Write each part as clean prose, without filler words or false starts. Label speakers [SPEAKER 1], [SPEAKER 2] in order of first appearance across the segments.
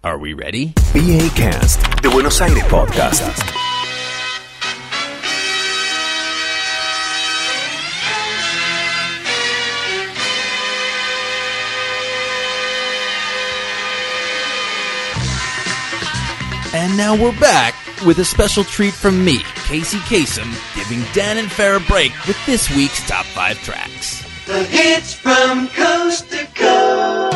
[SPEAKER 1] Are we ready?
[SPEAKER 2] BA Cast de Buenos Aires Podcast.
[SPEAKER 1] And now we're back with a special treat from me, Casey Kasem, giving Dan and Farrah a break with this week's top 5 tracks.
[SPEAKER 3] The hits from coast to coast.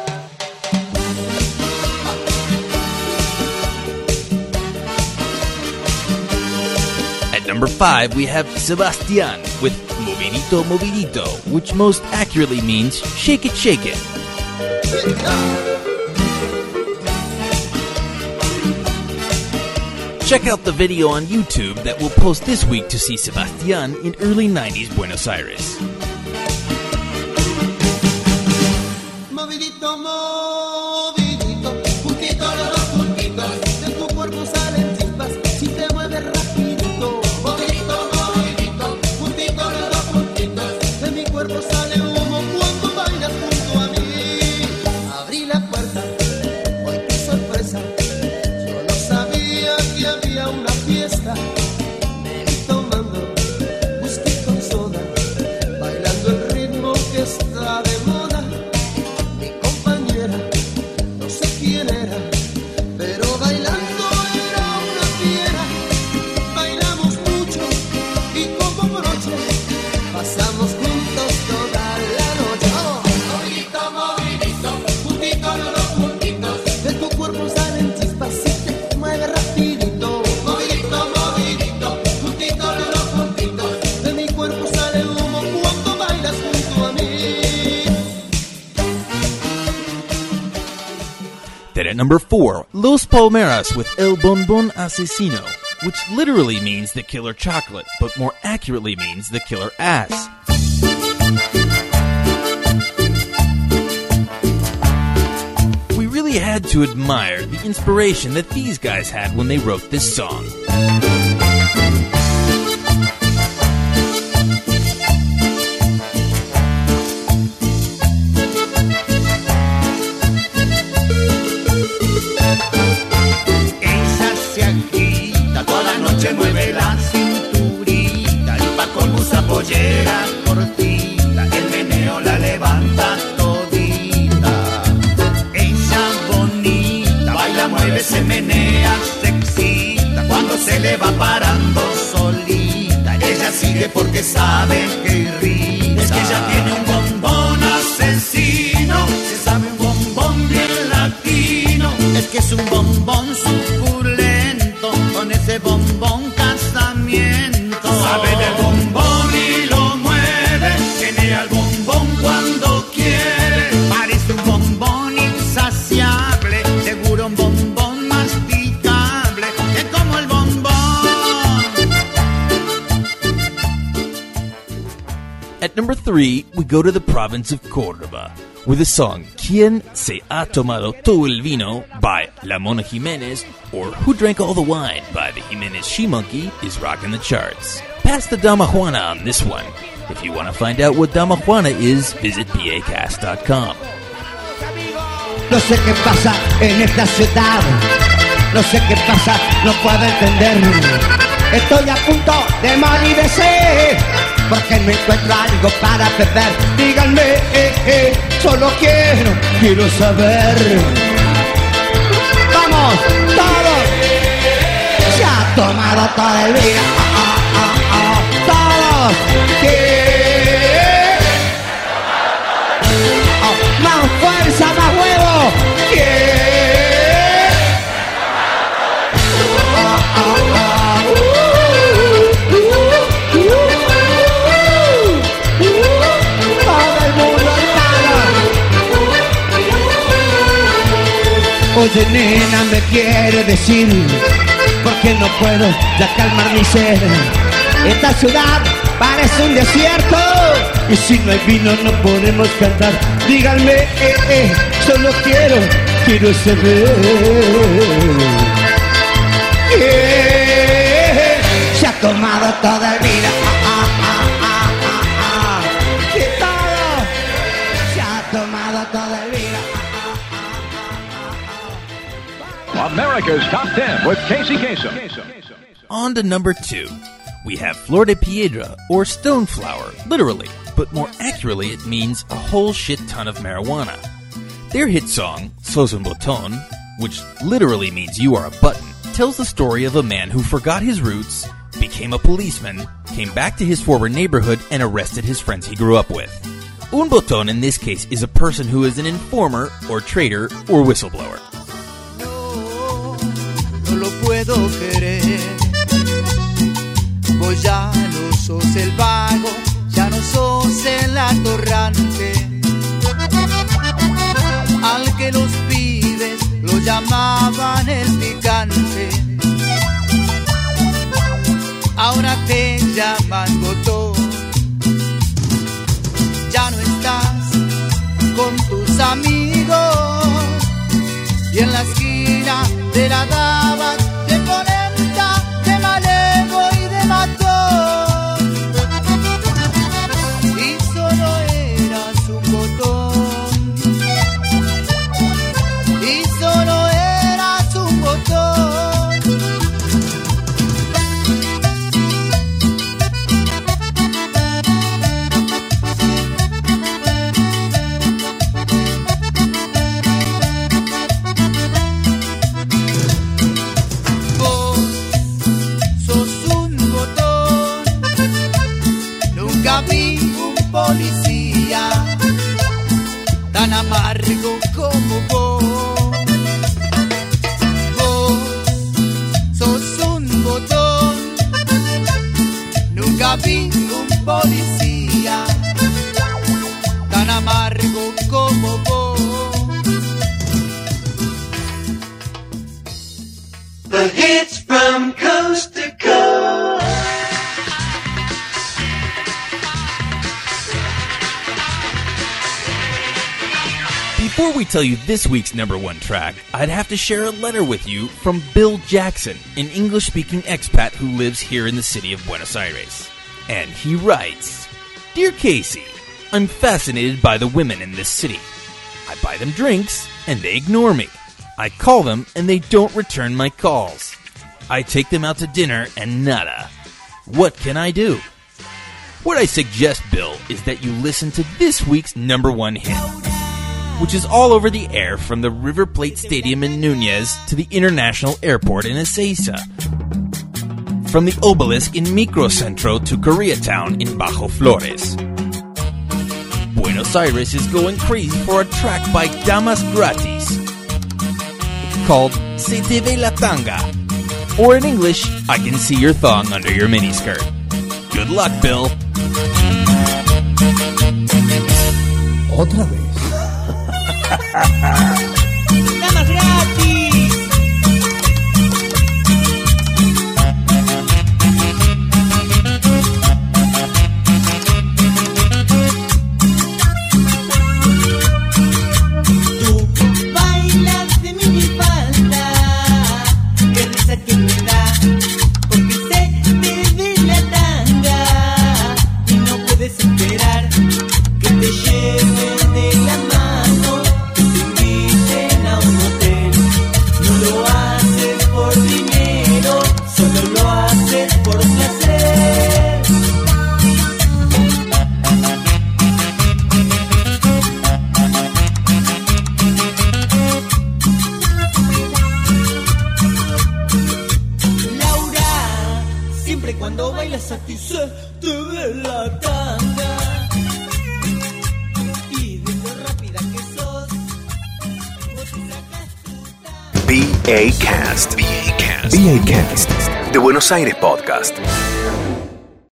[SPEAKER 1] At number 5, we have Sebastian with Movidito Movidito, which most accurately means Shake It, Shake It. Check out the video on YouTube that we'll post this week to see Sebastian in early 90s Buenos Aires.
[SPEAKER 4] Movidito, movidito, puntito los dos puntitos, de tu cuerpo salen chispas, si te mueves rapidito. Movidito, movidito, puntito los dos puntitos, de mi cuerpo sale humo cuando bailas junto a mí. Abrí la puerta, hoy qué sorpresa, yo no sabía que había una fiesta. Me vi tomando whisky con soda, bailando el ritmo que está de moda. Mi compañera, no sé quién era, pero bailando era una fiera. Bailamos mucho y como broche pasamos juntos toda la noche. Oh, movidito, movidito, puntito los dos puntitos, de tu cuerpo salen chispas si te mueves rapidito. Movidito, movidito, puntito los dos puntitos, de mi cuerpo sale humo cuando bailas junto a mí.
[SPEAKER 1] Then at number 4, Los Palmeras with El Bonbon Asesino, which literally means the killer chocolate, but more accurately means the killer ass. We really had to admire the inspiration that these guys had when they wrote this song.
[SPEAKER 5] Ella se agita, toda la noche mueve la cinturita y pa' colmo usa pollera cortita, el meneo la levanta todita. Ella bonita, baila, mueve, se menea, se excita, cuando se le va parando solita, ella sigue porque sabe que irrita. Es que ella tiene un bombón asesino, se sabe un bombón bien latino. Es que es un bombón suculento, con ese bombón casamiento. Sabe del bombón y lo mueve, tiene el bombón cuando quiere. Parece un bombón insaciable, seguro un bombón masticable, es como el bombón.
[SPEAKER 1] At number 3, we go to the province of Córdoba with the song ¿Quién se ha tomado todo el vino? By La Mona Jimenez, or Who Drank All the Wine? By the Jimenez She-Monkey is rocking the charts. Pass the Dama Juana on this one. If you want to find out what Dama Juana is, visit BAcast.com.
[SPEAKER 6] No sé qué pasa en esta ciudad, no sé qué pasa, no puedo entender. Estoy a punto de morir de sed, porque no encuentro algo para beber. Díganme, solo quiero saber. Vamos, todos. Se ha tomado todo el vino, todos. Más fuerza, más huevo. Todo el mundo está. Oye, nena, me quiere decir por qué no puedo ya calmar mi sed. Esta ciudad parece un desierto y si no hay vino no podemos cantar. Díganme, solo quiero saber. Se ha tomado toda el vida. Que todo se ha tomado toda el vida.
[SPEAKER 7] America's Top 10 with Casey Kasem.
[SPEAKER 1] On to number 2. We have Flor de Piedra, or stone flower, literally, but more accurately it means a whole shit ton of marijuana. Their hit song, Sos un Botón, which literally means you are a button, tells the story of a man who forgot his roots, became a policeman, came back to his former neighborhood, and arrested his friends he grew up with. Un botón in this case is a person who is an informer, or traitor, or whistleblower.
[SPEAKER 8] No lo puedo querer. Vos ya no sos el vago, ya no sos el atorrante, al que los pibes lo llamaban el picante. Ahora te llaman botón. Ya no estás con tus amigos y en la esquina de la dabas de polenta, de malevo y de matón. Y solo eras un botón. Y solo eras un botón. Policía tan amargo como vos. Vos sos un botón. Nunca vi un policía tan amargo como vos.
[SPEAKER 3] The hits from coast to coast.
[SPEAKER 1] Before we tell you this week's number 1 track, I'd have to share a letter with you from Bill Jackson, an English-speaking expat who lives here in the city of Buenos Aires. And he writes, Dear Casey, I'm fascinated by the women in this city. I buy them drinks, and they ignore me. I call them, and they don't return my calls. I take them out to dinner, and nada. What can I do? What I suggest, Bill, is that you listen to this week's number 1 hit, which is all over the air from the River Plate Stadium in Núñez to the International Airport in Ezeiza. From the Obelisk in Microcentro to Koreatown in Bajo Flores. Buenos Aires is going crazy for a track by Damas Gratis called Se Te Ve La Tanga, or in English, I Can See Your Thong Under Your Miniskirt. Good luck, Bill.
[SPEAKER 6] Otra vez.
[SPEAKER 8] ¡Damas gratis!
[SPEAKER 4] Tú bailas de minifalda, qué risa que me da, porque se te ve la tanga y no puedes esperar que te lleve de la mano, que te inviten a un hotel. No lo haces por dinero, solo lo haces por placer. Laura, siempre cuando bailas a ti se te ve la tanga. Y de lo rápida que sos, vos te sacas tu tanga.
[SPEAKER 2] BA Cast. The Buenos Aires Podcast.